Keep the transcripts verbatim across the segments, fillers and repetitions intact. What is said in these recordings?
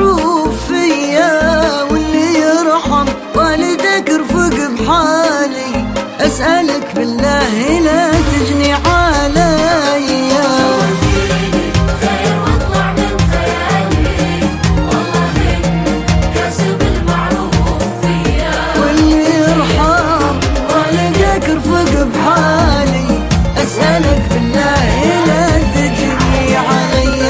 المعروف فيا، واللي يرحم والدك ارفق بحالي. أسألك بالله لا تجني علي، خير واطلع من خيالي، والله كسب المعروف فيا. واللي يرحم والدك ارفق بحالي. أسألك بالله لا تجني علي.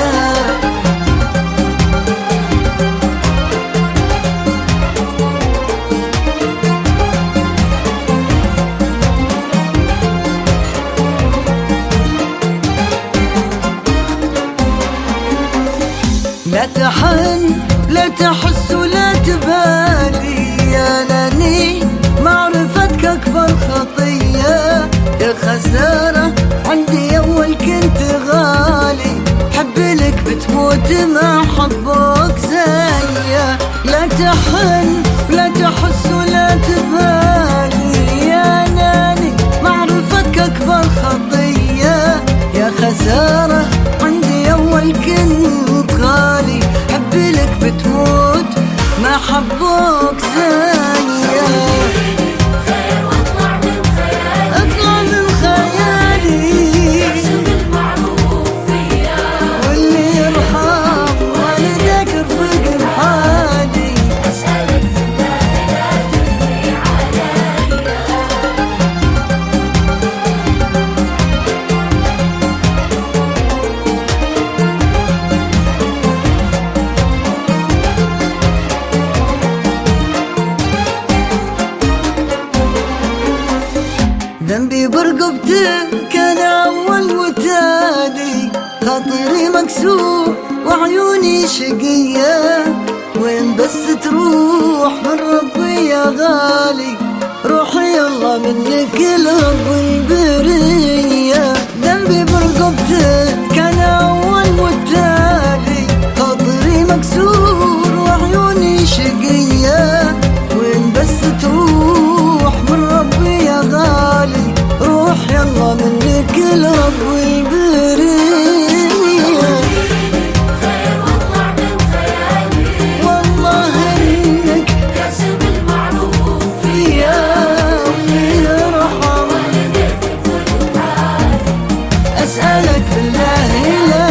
لا تحن لا تحس ولا تبالي، أناني معرفتك أكبر خطية. يا خسارة عندي أول كنت غالي، حب لك بتموت ما حبك زيا. لا تحن لا تحس ولا تبالي، أناني معرفتك أكبر خطية. يا خسارة عندي أول كنت غالي، حب لك بتموت ما حبوك زيا. خير واطلع من خيالي، اطلع من خيالي، كسب المعروف فيا. واللي يرحم والدك ارفق بحالي. أسألك بالله لا تجني علي. ذنبي برقبتك انا اول وتالي، خاطري مكسور وعيوني شقية. وين بس تروح من ربي يا غالي، روحي الله منك لرب البرية. ذنبي برقبتك انا اول وتالي، خاطري مكسور وعيوني شقية. وين بس تروح من ربي يا غالي، روح يلا منك لرب البرية. خير واطلع من خيالي، والله انك كسب المعروف فيا. يا واللي يرحم. والدك ارفق بحالي. أسألك بالله لا